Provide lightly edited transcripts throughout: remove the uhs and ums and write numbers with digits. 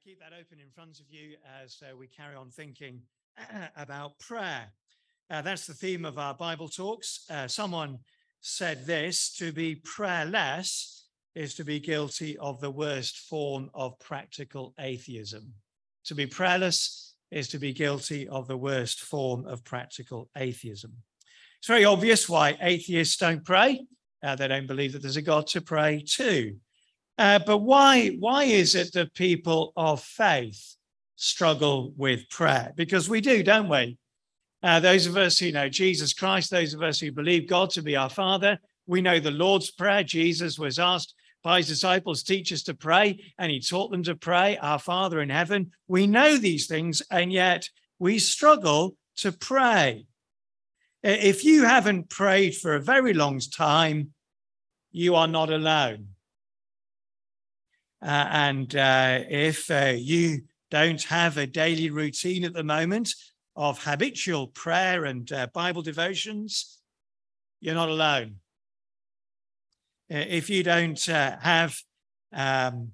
Keep that open in front of you as we carry on thinking about prayer. That's the theme of our Bible talks. Someone said this: to be prayerless is to be guilty of the worst form of practical atheism. To be prayerless is to be guilty of the worst form of practical atheism. It's very obvious why atheists don't pray. They don't believe that there's a God to pray to. But why is it that people of faith struggle with prayer? Because we do, don't we? Those of us who know Jesus Christ, those of us who believe God to be our Father, we know the Lord's Prayer. Jesus was asked by his disciples, teach us to pray, and he taught them to pray, our Father in heaven. We know these things, and yet we struggle to pray. If you haven't prayed for a very long time, you are not alone. If you don't have a daily routine at the moment of habitual prayer and Bible devotions, you're not alone. If you don't have an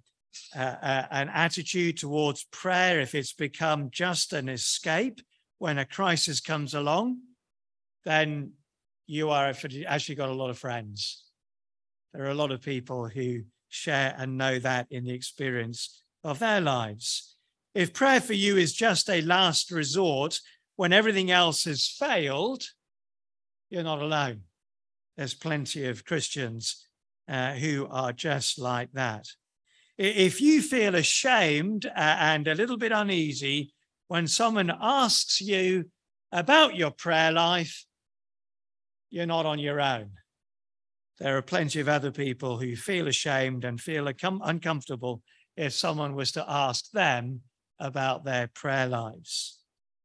attitude towards prayer, if it's become just an escape when a crisis comes along, then you are actually got a lot of friends. There are a lot of people who share and know that in the experience of their lives. If prayer for you is just a last resort when everything else has failed, you're not alone. There's plenty of Christians who are just like that. If you feel ashamed and a little bit uneasy when someone asks you about your prayer life, you're not on your own. There are plenty of other people who feel ashamed and feel uncomfortable if someone was to ask them about their prayer lives.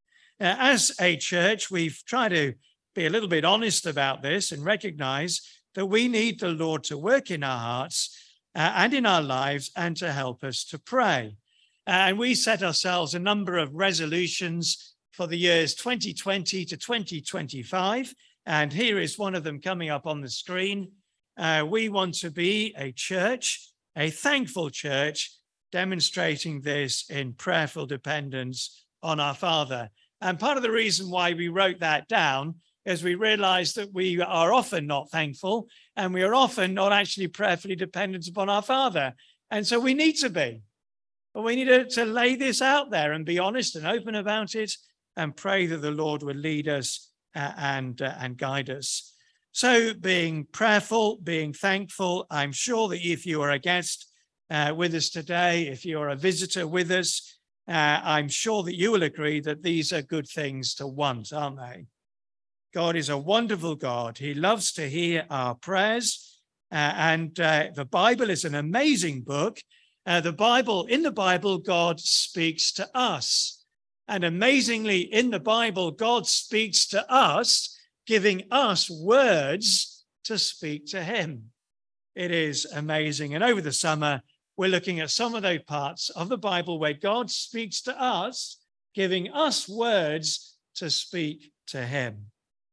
As a church, we've tried to be a little bit honest about this and recognize that we need the Lord to work in our hearts and in our lives and to help us to pray. And we set ourselves a number of resolutions for the years 2020 to 2025. And here is one of them coming up on the screen. We want to be a church, a thankful church, demonstrating this in prayerful dependence on our Father. And part of the reason why we wrote that down is we realized that we are often not thankful and we are often not actually prayerfully dependent upon our Father. And so we need to be. But we need to lay this out there and be honest and open about it and pray that the Lord will lead us and guide us. So being prayerful, being thankful, I'm sure that if you are a guest with us today, if you're a visitor with us, I'm sure that you will agree that these are good things to want, aren't they? God is a wonderful God. He loves to hear our prayers. And the Bible is an amazing book. In the Bible, God speaks to us. And amazingly, in the Bible, God speaks to us, giving us words to speak to him. It is amazing. And over the summer, we're looking at some of those parts of the Bible where God speaks to us, giving us words to speak to him.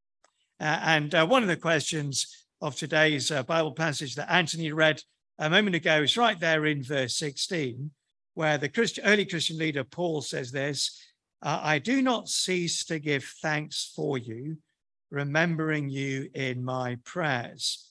And one of the questions of today's Bible passage that Anthony read a moment ago is right there in verse 16, where the early Christian leader Paul says this: I do not cease to give thanks for you, remembering you in my prayers.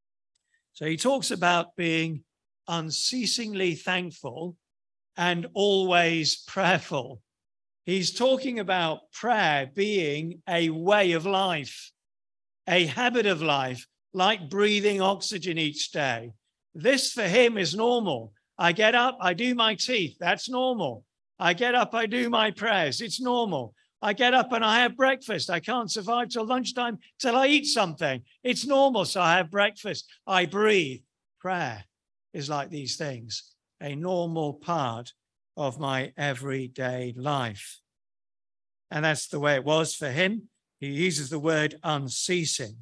So he talks about being unceasingly thankful and always prayerful. He's talking about prayer being a way of life, a habit of life, like breathing oxygen each day. This for him is normal. I get up, I do my teeth. That's normal. I get up, I do my prayers. It's normal. I get up and I have breakfast. I can't survive till lunchtime till I eat something. It's normal, so I have breakfast. I breathe. Prayer is like these things, a normal part of my everyday life. And that's the way it was for him. He uses the word unceasing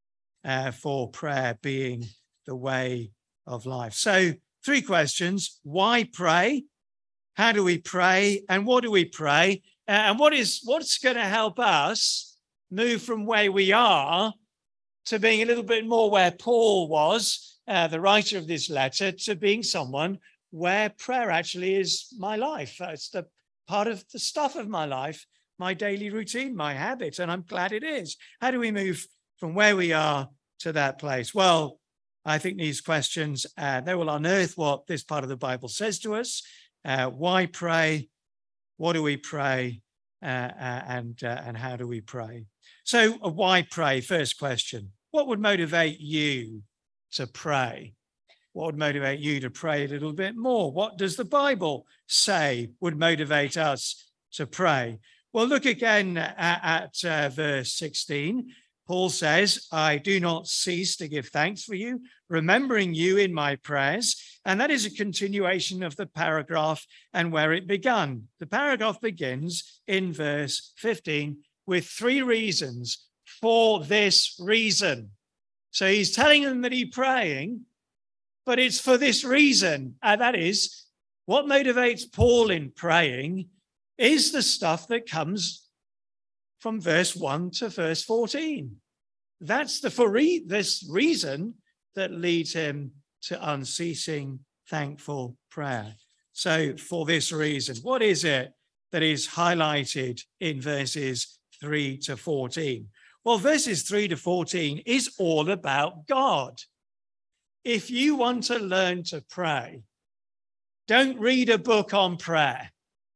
for prayer being the way of life. So 3 questions. Why pray? How do we pray? And what do we pray? And what's going to help us move from where we are to being a little bit more where Paul was, the writer of this letter, to being someone where prayer actually is my life. It's the part of the stuff of my life, my daily routine, my habits, and I'm glad it is. How do we move from where we are to that place? Well, I think these questions, they will unearth what this part of the Bible says to us. Why pray? What do we pray? And how do we pray? So why pray? First question. What would motivate you to pray? What would motivate you to pray a little bit more? What does the Bible say would motivate us to pray? Well, look again at verse 16. Paul says, I do not cease to give thanks for you, remembering you in my prayers. And that is a continuation of the paragraph and where it began. The paragraph begins in verse 15 with 3 reasons for this reason. So he's telling them that he's praying, but it's for this reason. And that is what motivates Paul in praying is the stuff that comes from verse 1 to verse 14. That's this reason that leads him to unceasing, thankful prayer. So for this reason, what is it that is highlighted in verses 3 to 14? Well, verses 3 to 14 is all about God. If you want to learn to pray, don't read a book on prayer.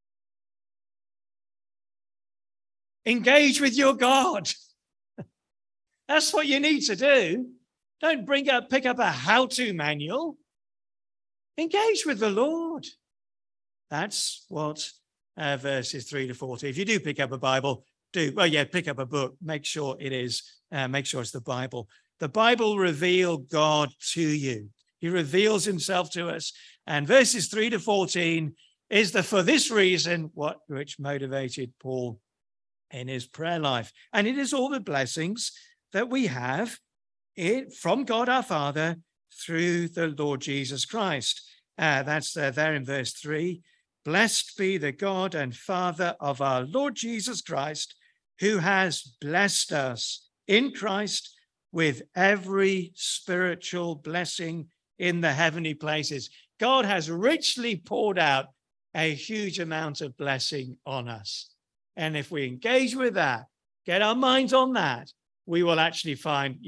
Engage with your God. That's what you need to do. Don't pick up a how-to manual. Engage with the Lord. That's what verses 3 to 14. If you do pick up a Bible, pick up a book. Make sure it's the Bible. The Bible reveals God to you. He reveals himself to us. And verses 3 to 14 is for this reason which motivated Paul in his prayer life. And it is all the blessings that we have from God our Father through the Lord Jesus Christ. That's there in verse 3. Blessed be the God and Father of our Lord Jesus Christ, who has blessed us in Christ with every spiritual blessing in the heavenly places. God has richly poured out a huge amount of blessing on us. And if we engage with that, get our minds on that, we will actually find,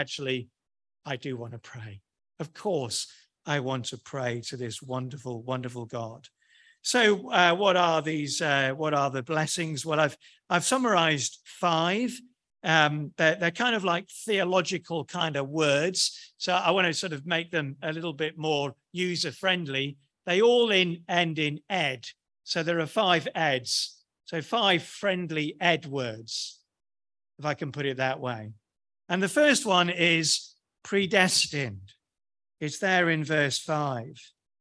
I do want to pray. Of course, I want to pray to this wonderful, wonderful God. So what are the blessings? Well, I've summarized 5. They're kind of like theological kind of words. So I want to sort of make them a little bit more user-friendly. They all end in ed. So there are 5 eds. So 5 friendly ed words, if I can put it that way. And the first one is predestined. It's there in verse 5.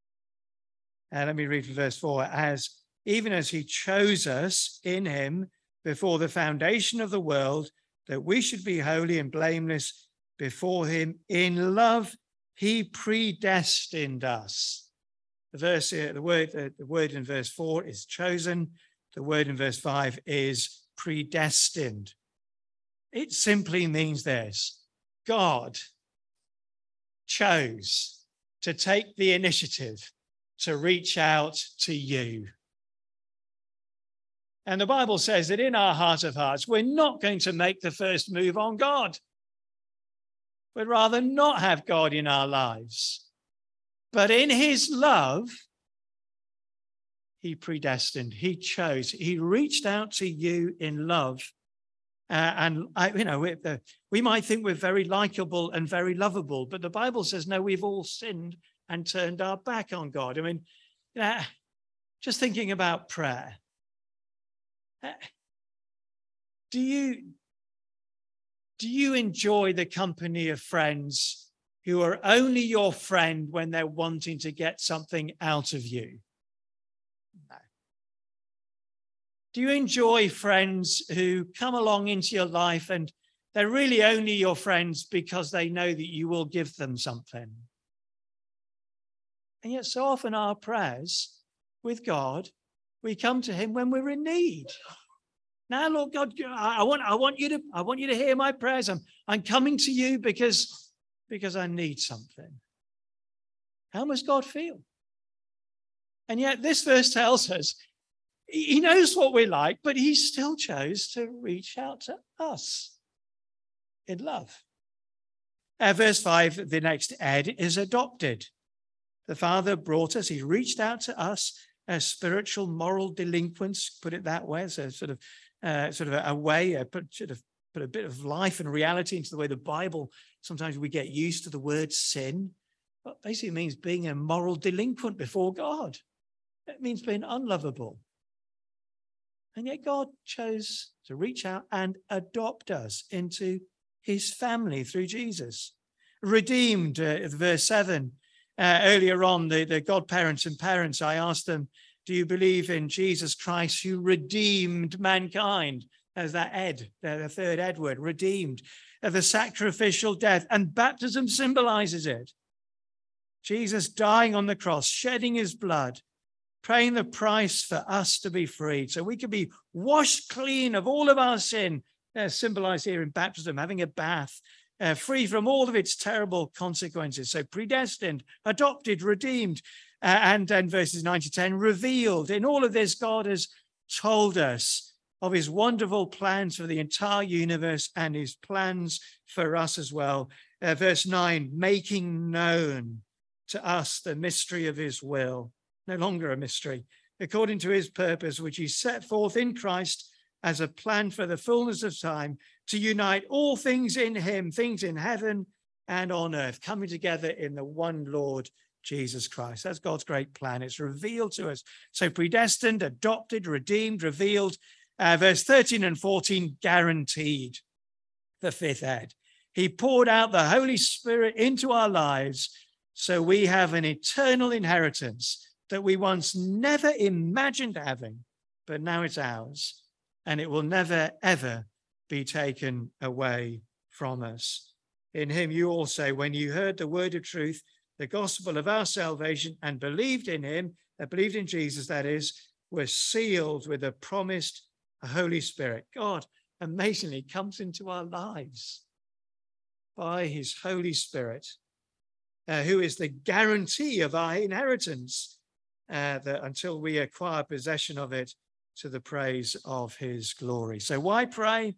Let me read from verse 4. Even as he chose us in him before the foundation of the world, that we should be holy and blameless before him. In love, he predestined us. The word in verse 4 is chosen. The word in verse 5 is predestined. It simply means this: God chose to take the initiative to reach out to you. And the Bible says that in our heart of hearts, we're not going to make the first move on God. We'd rather not have God in our lives. But in his love, he predestined, he chose, he reached out to you in love. We might think we're very likable and very lovable, but the Bible says, no, we've all sinned and turned our back on God. I mean, just thinking about prayer. Do you enjoy the company of friends who are only your friend when they're wanting to get something out of you? No. Do you enjoy friends who come along into your life and they're really only your friends because they know that you will give them something? And yet so often our prayers with God, we come to him when we're in need. Now, Lord God, I want you to hear my prayers. I'm coming to you because I need something. How must God feel? And yet this verse tells us he knows what we're like, but he still chose to reach out to us in love. Verse 5, the next Ed is adopted. The Father brought us, he reached out to us as spiritual moral delinquents, put it that way, so sort of a way, put a bit of life and reality into the way the Bible, sometimes we get used to the word sin. But basically it means being a moral delinquent before God. It means being unlovable. And yet God chose to reach out and adopt us into his family through Jesus. Redeemed, verse 7. Earlier on, the godparents and parents, I asked them, do you believe in Jesus Christ who redeemed mankind? There's that Ed, the third Ed word, redeemed. The sacrificial death, and baptism symbolizes it. Jesus dying on the cross, shedding his blood, paying the price for us to be freed, so we can be washed clean of all of our sin, symbolized here in baptism, having a bath, free from all of its terrible consequences. So predestined, adopted, redeemed, and then verses 9 to 10, revealed. In all of this, God has told us of his wonderful plans for the entire universe and his plans for us as well. Verse 9, making known to us the mystery of his will. No longer a mystery, according to his purpose, which he set forth in Christ as a plan for the fullness of time, to unite all things in him, things in heaven and on earth, coming together in the one Lord Jesus Christ. That's God's great plan. It's revealed to us. So predestined, adopted, redeemed, revealed. Verse 13 and 14, guaranteed. The fifth Ed. He poured out the Holy Spirit into our lives, so we have an eternal inheritance that we once never imagined having, but now it's ours, and it will never, ever be taken away from us. In him you also, when you heard the word of truth, the gospel of our salvation, and believed in him, believed in Jesus, that is, were sealed with the promised Holy Spirit. God amazingly comes into our lives by his Holy Spirit, who is the guarantee of our inheritance, that until we acquire possession of it to the praise of his glory. So why pray?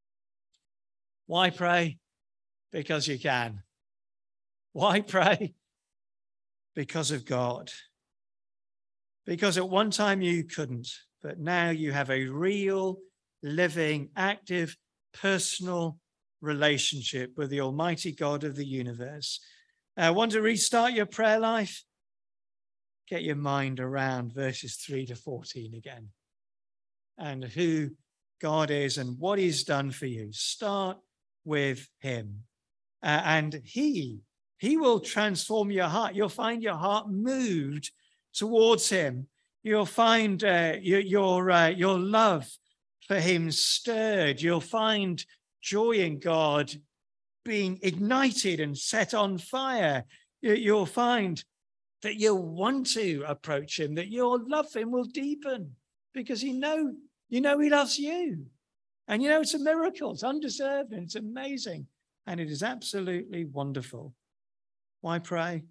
Why pray? Because you can. Why pray? Because of God. Because at one time you couldn't, but now you have a real, living, active, personal relationship with the Almighty God of the universe. Want to restart your prayer life? Get your mind around verses 3 to 14 again, and who God is and what he's done for you. Start with him, and he will transform your heart. You'll find your heart moved towards him. You'll find your love for him stirred. You'll find joy in God being ignited and set on fire. You'll find that you'll want to approach him, that your love for him will deepen, because you know he loves you. And it's a miracle. It's undeserved and it's amazing. And it is absolutely wonderful. Why pray?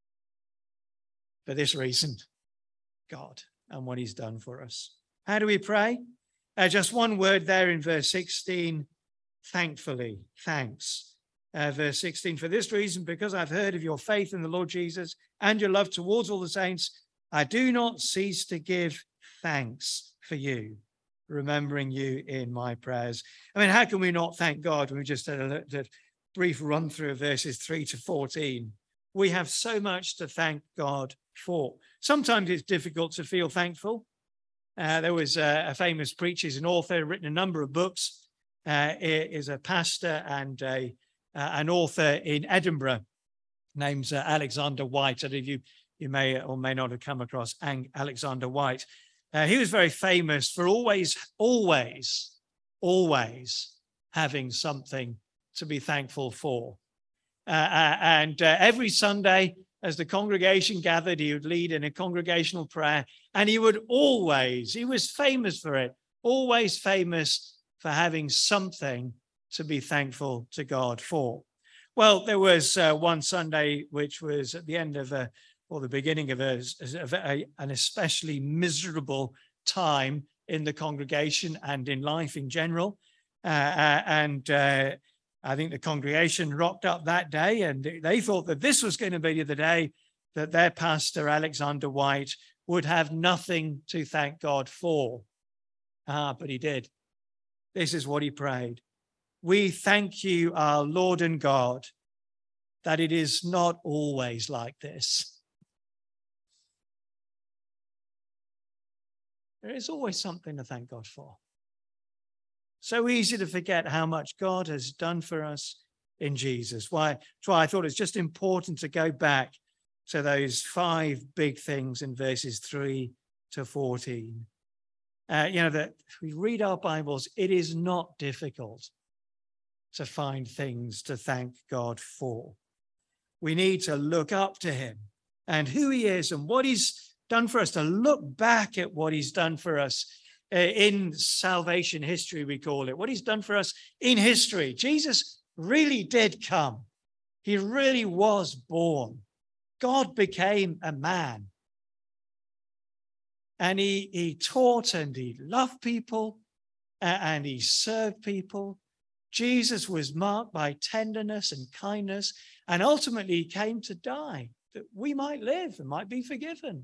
For this reason, God and what he's done for us. How do we pray? Just one word there in verse 16, thankfully, thanks. Verse 16, for this reason, because I've heard of your faith in the Lord Jesus and your love towards all the saints, I do not cease to give thanks for you, remembering you in my prayers. I mean, how can we not thank God when we just had a brief run through of verses 3 to 14? We have so much to thank God for. Sometimes it's difficult to feel thankful. There was a famous preacher, he's an author, written a number of books, is a pastor and an author in Edinburgh named Alexander White. I don't know if you may or may not have come across Alexander White. He was very famous for always having something to be thankful for. And every Sunday, as the congregation gathered, he would lead in a congregational prayer, and he was famous for it, always famous for having something to be thankful to God for. Well, there was one Sunday, which was at the end of or the beginning of an especially miserable time in the congregation and in life in general. I think the congregation rocked up that day, and they thought that this was going to be the day that their pastor, Alexander White, would have nothing to thank God for. But he did. This is what he prayed. We thank you, our Lord and God, that it is not always like this. There is always something to thank God for. So easy to forget how much God has done for us in Jesus. That's why I thought it's just important to go back to those 5 big things in verses 3 to 14. That we read our Bibles, it is not difficult to find things to thank God for. We need to look up to him and who he is and what he's done for us, to look back at what he's done for us in salvation history, we call it, what he's done for us in history. Jesus really did come. He really was born. God became a man. And he taught and he loved people and he served people. Jesus was marked by tenderness and kindness, and ultimately he came to die that we might live and might be forgiven.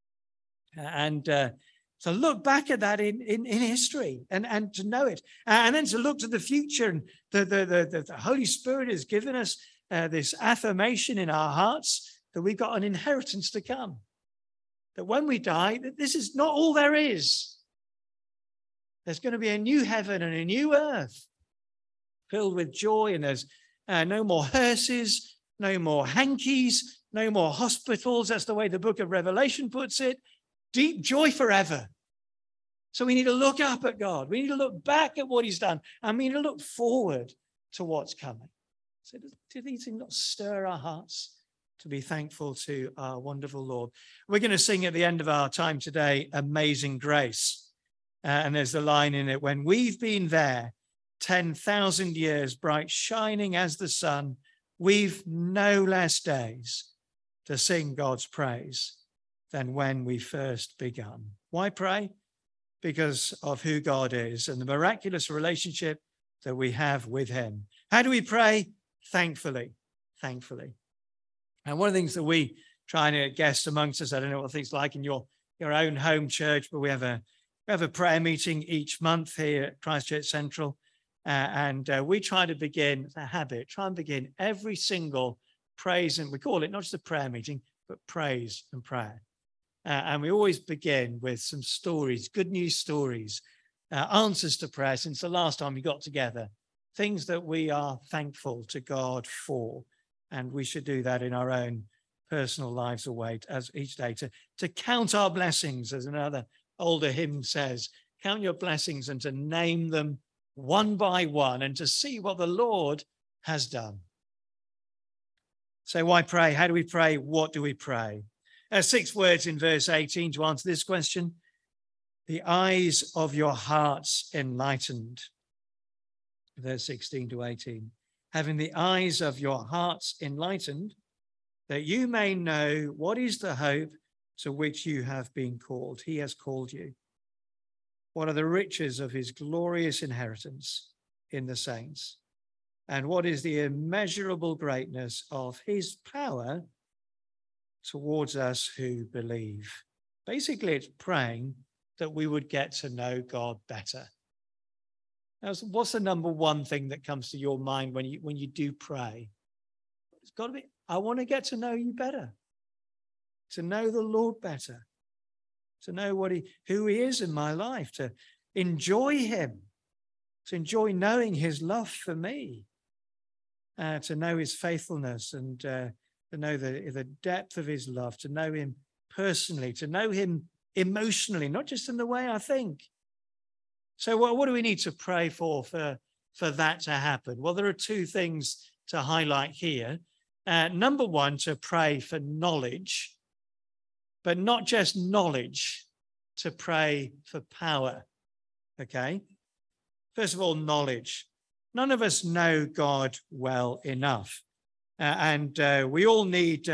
And to look back at that in history and to know it, and then to look to the future. And the Holy Spirit has given us this affirmation in our hearts that we've got an inheritance to come. That when we die, that this is not all there is. There's going to be a new heaven and a new earth filled with joy, and there's no more hearses, no more hankies, no more hospitals. That's the way the book of Revelation puts it. Deep joy forever. So we need to look up at God. We need to look back at what he's done, and we need to look forward to what's coming. So do these things not stir our hearts to be thankful to our wonderful Lord? We're going to sing at the end of our time today, Amazing Grace. And there's the line in it, when we've been there 10,000 years, bright shining as the sun, we've no less days to sing God's praise than when we first begun. Why pray? Because of who God is and the miraculous relationship that we have with him. How do we pray? Thankfully. And one of the things that we try and get guests amongst us, I don't know what things like in your own home church, but we have a prayer meeting each month here at Christchurch Central. And we try to begin, it's a habit, try and begin every single praise, and we call it not just a prayer meeting, but praise and prayer. And we always begin with some stories, good news stories, answers to prayer since the last time we got together, things that we are thankful to God for. And we should do that in our own personal lives away as each day to count our blessings, as another older hymn says, count your blessings and to name them one by one and to see what the Lord has done. So why pray? How do we pray? What do we pray? 6 words in verse 18 to answer this question. The eyes of your hearts enlightened. Verse 16 to 18. Having the eyes of your hearts enlightened, that you may know what is the hope to which you have been called. He has called you. What are the riches of his glorious inheritance in the saints? And what is the immeasurable greatness of his power towards us who believe? Basically, it's praying that we would get to know God better. Now, what's the number one thing that comes to your mind when you do pray? It's got to be, I want to get to know you better, to know the Lord better, to know who he is in my life, to enjoy him, to enjoy knowing his love for me, to know his faithfulness and to know the depth of his love, to know him personally, to know him emotionally, not just in the way I think. So what do we need to pray for that to happen? Well, there are 2 things to highlight here. Number 1, to pray for knowledge, but not just knowledge, to pray for power. Okay? First of all, knowledge. None of us know God well enough. And we all need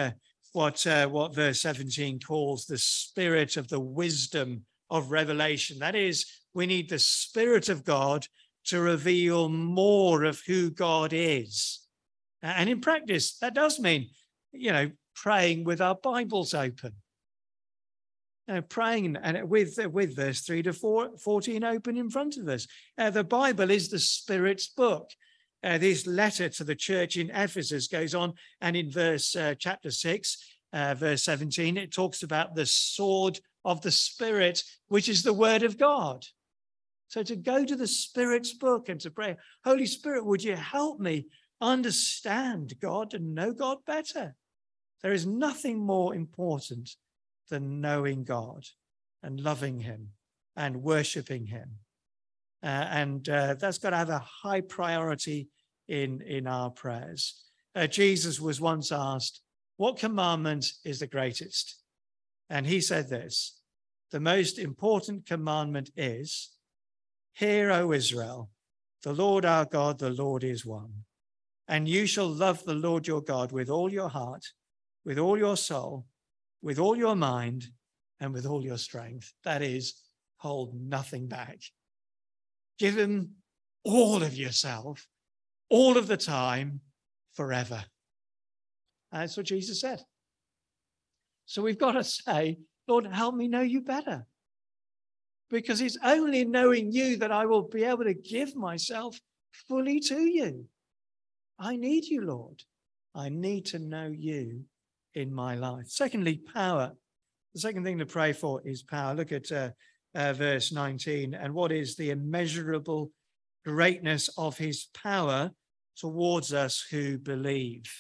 what verse 17 calls the spirit of the wisdom of revelation. That is, we need the Spirit of God to reveal more of who God is. And in practice, that does mean, praying with our Bibles open. Praying and with verse 3 to 14 open in front of us. The Bible is the Spirit's book. This letter to the church in Ephesus goes on, and in chapter 6, verse 17, it talks about the sword of the Spirit, which is the word of God. So to go to the Spirit's book and to pray, Holy Spirit, would you help me understand God and know God better? There is nothing more important than knowing God and loving him and worshiping him. And that's got to have a high priority in our prayers. Jesus was once asked, what commandment is the greatest? And he said this, the most important commandment is, hear, O Israel, the Lord our God, the Lord is one. And you shall love the Lord your God with all your heart, with all your soul, with all your mind, and with all your strength. That is, hold nothing back. Give him all of yourself, all of the time, forever. That's what Jesus said. So we've got to say, Lord, help me know you better. Because it's only knowing you that I will be able to give myself fully to you. I need you, Lord. I need to know you in my life. Secondly, power. The second thing to pray for is power. Look at verse 19. And what is the immeasurable greatness of his power towards us who believe?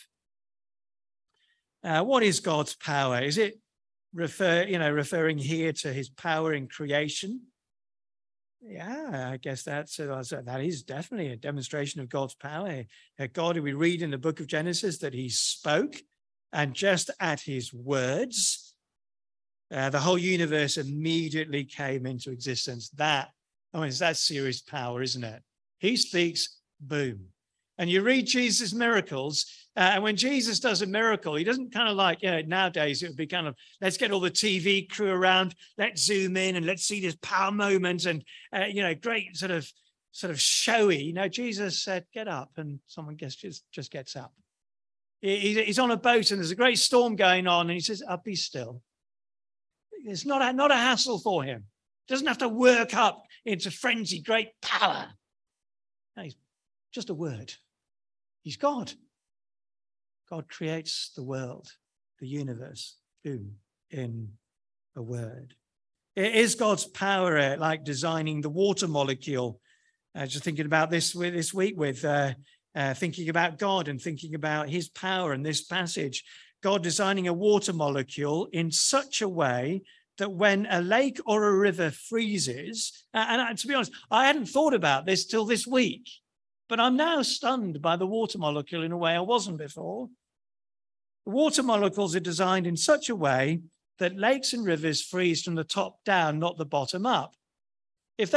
What is God's power? Is it referring here to his power in creation? Yeah, I guess that is definitely a demonstration of God's power. God, we read in the book of Genesis that he spoke, and just at his words, the whole universe immediately came into existence. That's serious power, isn't it? He speaks, boom. And you read Jesus' miracles, and when Jesus does a miracle, he doesn't kind of like, nowadays it would be kind of, let's get all the TV crew around, let's zoom in and let's see this power moment and, great sort of showy. Jesus said, get up, and someone just gets up. He's on a boat and there's a great storm going on, and he says, be still. It's not a hassle for him. Doesn't have to work up into frenzy, great power. No, he's just a word. He's God. God creates the world, the universe, boom, in a word. It is God's power like designing the water molecule. Just thinking about this week with thinking about God and thinking about his power in this passage. God designing a water molecule in such a way that when a lake or a river freezes, and to be honest, I hadn't thought about this till this week, but I'm now stunned by the water molecule in a way I wasn't before. The water molecules are designed in such a way that lakes and rivers freeze from the top down, not the bottom up. If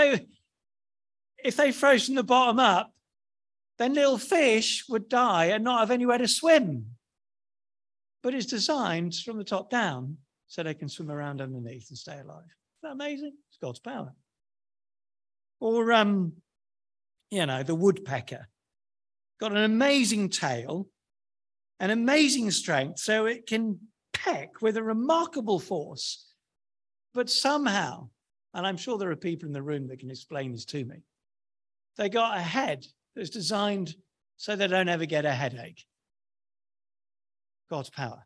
they froze from the bottom up, then little fish would die and not have anywhere to swim. But it's designed from the top down so they can swim around underneath and stay alive. Isn't that amazing? It's God's power. Or, the woodpecker. Got an amazing tail, an amazing strength, so it can peck with a remarkable force. But somehow, and I'm sure there are people in the room that can explain this to me, they got a head that's designed so they don't ever get a headache. God's power.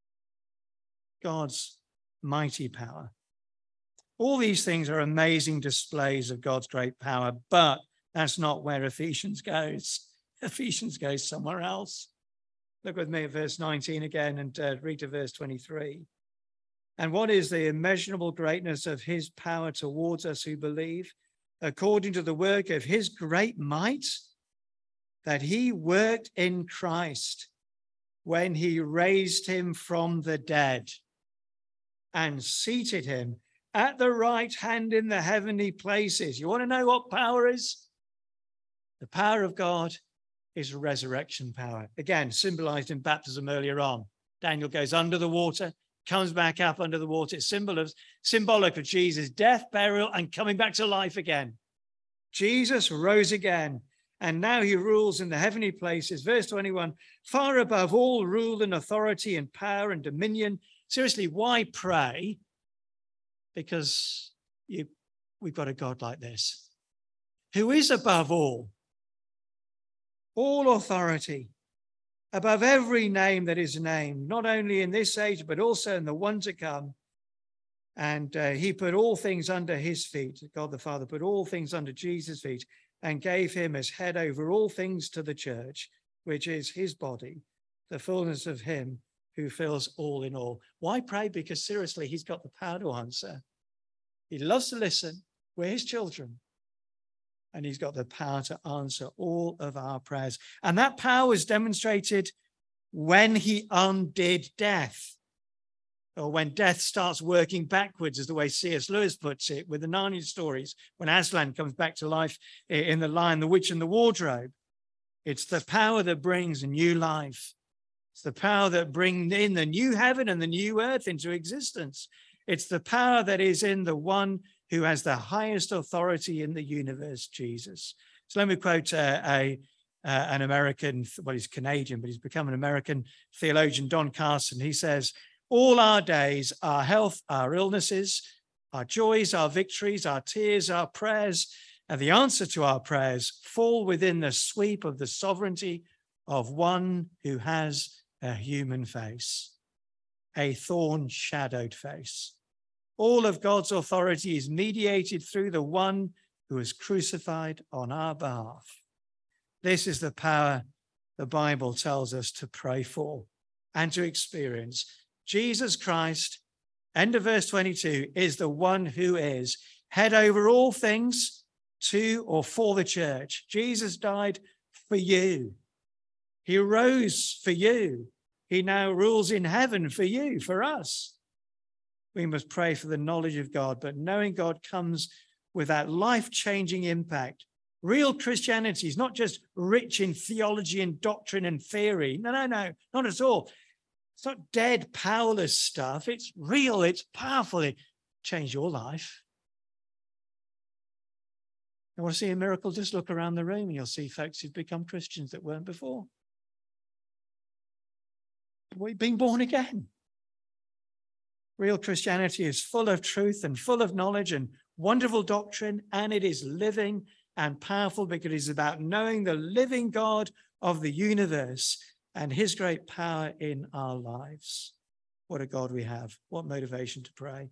God's mighty power. All these things are amazing displays of God's great power, but that's not where Ephesians goes. Ephesians goes somewhere else. Look with me at verse 19 again and read to verse 23. And what is the immeasurable greatness of his power towards us who believe, according to the work of his great might, that he worked in Christ when he raised him from the dead and seated him at the right hand in the heavenly places. You want to know what power is? The power of God is resurrection power. Again, symbolized in baptism earlier on. Daniel goes under the water, comes back up under the water. It's symbolic of Jesus' death, burial, and coming back to life again. Jesus rose again, and now he rules in the heavenly places. Verse 21, far above all rule and authority and power and dominion. Seriously, why pray? Because we've got a God like this, who is above all authority, above every name that is named, not only in this age, but also in the one to come. And he put all things under his feet. God the Father put all things under Jesus' feet and gave him as head over all things to the church, which is his body, the fullness of him who fills all in all. Why pray? Because seriously, he's got the power to answer. He loves to listen. We're his children. And he's got the power to answer all of our prayers. And that power was demonstrated when he undid death, or when death starts working backwards, is the way C.S. Lewis puts it, with the Narnia stories, when Aslan comes back to life in The Lion, the Witch, and the Wardrobe. It's the power that brings a new life. It's the power that brings in the new heaven and the new earth into existence. It's the power that is in the one who has the highest authority in the universe, Jesus. So let me quote an American, well, he's Canadian, but he's become an American theologian, Don Carson. He says, all our days, our health, our illnesses, our joys, our victories, our tears, our prayers, and the answer to our prayers fall within the sweep of the sovereignty of one who has a human face, a thorn-shadowed face. All of God's authority is mediated through the one who is crucified on our behalf. This is the power the Bible tells us to pray for and to experience. Jesus Christ, end of verse 22, is the one who is head over all things to or for the church. Jesus died for you. He rose for you. He now rules in heaven for you, for us. We must pray for the knowledge of God, but knowing God comes with that life-changing impact. Real Christianity is not just rich in theology and doctrine and theory. No, not at all. It's not dead, powerless stuff. It's real, it's powerful. It changed your life. You want to see a miracle? Just look around the room and you'll see folks who've become Christians that weren't before. We've been born again. Real Christianity is full of truth and full of knowledge and wonderful doctrine, and it is living and powerful because it is about knowing the living God of the universe and his great power in our lives. What a God we have. What motivation to pray.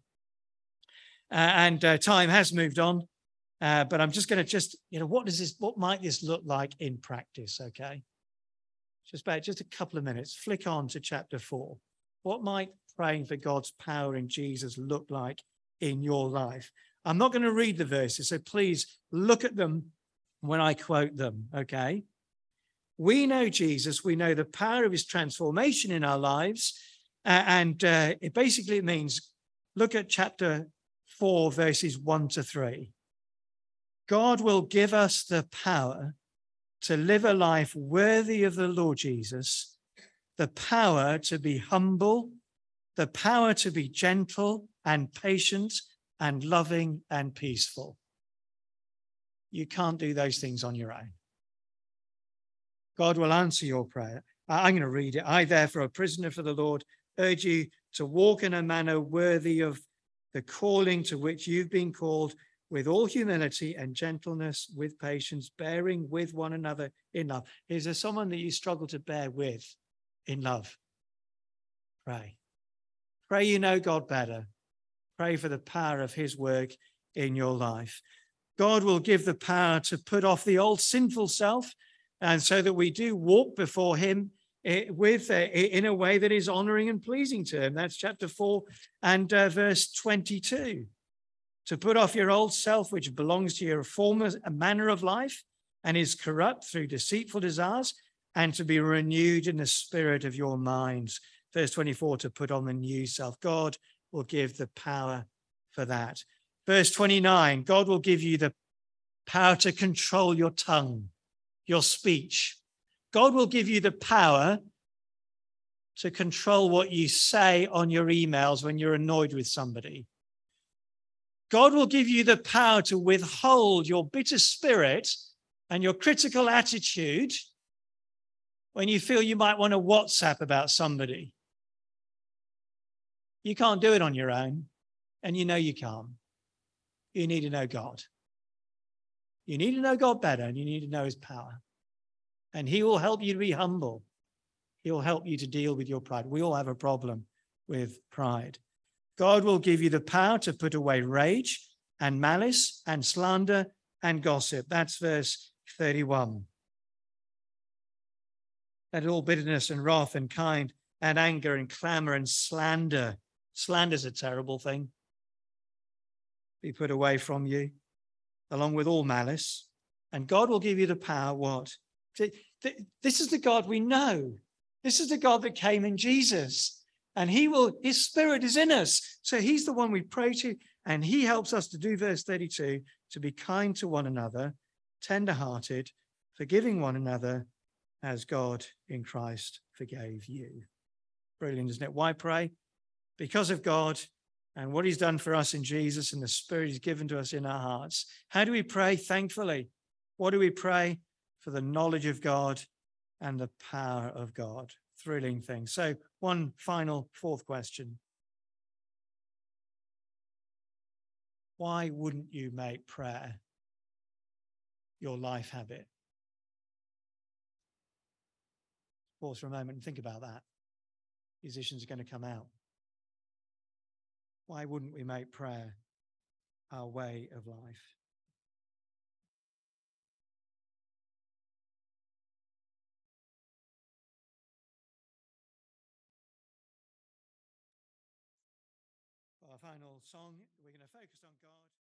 Time has moved on, but I'm just going to what might this look like in practice, okay? Just a couple of minutes. Flick on to chapter 4. What might praying for God's power in Jesus look like in your life? I'm not going to read the verses, so please look at them when I quote them, okay? We know Jesus, we know the power of his transformation in our lives, it basically means, look at chapter 4, verses 1 to 3. God will give us the power to live a life worthy of the Lord Jesus, the power to be humble, the power to be gentle and patient and loving and peaceful. You can't do those things on your own. God will answer your prayer. I'm going to read it. I, therefore, a prisoner for the Lord, urge you to walk in a manner worthy of the calling to which you've been called, with all humility and gentleness, with patience, bearing with one another in love. Is there someone that you struggle to bear with in love? Pray. Pray you know God better. Pray for the power of his work in your life. God will give the power to put off the old sinful self, and so that we do walk before him in a way that is honoring and pleasing to him. That's chapter 4 and verse 22. To put off your old self, which belongs to your former manner of life and is corrupt through deceitful desires, and to be renewed in the spirit of your minds. Verse 24, to put on the new self. God will give the power for that. Verse 29, God will give you the power to control your tongue, your speech. God will give you the power to control what you say on your emails when you're annoyed with somebody. God will give you the power to withhold your bitter spirit and your critical attitude when you feel you might want to WhatsApp about somebody. You can't do it on your own, and you know you can't. You need to know God. You need to know God better, and you need to know his power. And he will help you to be humble. He'll help you to deal with your pride. We all have a problem with pride. God will give you the power to put away rage and malice and slander and gossip. That's verse 31. Let all bitterness and wrath and kind and anger and clamor and slander. Slander's a terrible thing. Be put away from you, along with all malice. And God will give you the power, what? This is the God we know. This is the God that came in Jesus. And his spirit is in us. So he's the one we pray to. And he helps us to do verse 32, to be kind to one another, tender-hearted, forgiving one another as God in Christ forgave you. Brilliant, isn't it? Why pray? Because of God and what he's done for us in Jesus and the spirit he's given to us in our hearts. How do we pray? Thankfully. What do we pray? For the knowledge of God and the power of God. Thrilling thing. So one final fourth question. Why wouldn't you make prayer your life habit? Pause for a moment and think about that. Musicians are going to come out. Why wouldn't we make prayer our way of life? Our final song, we're going to focus on God.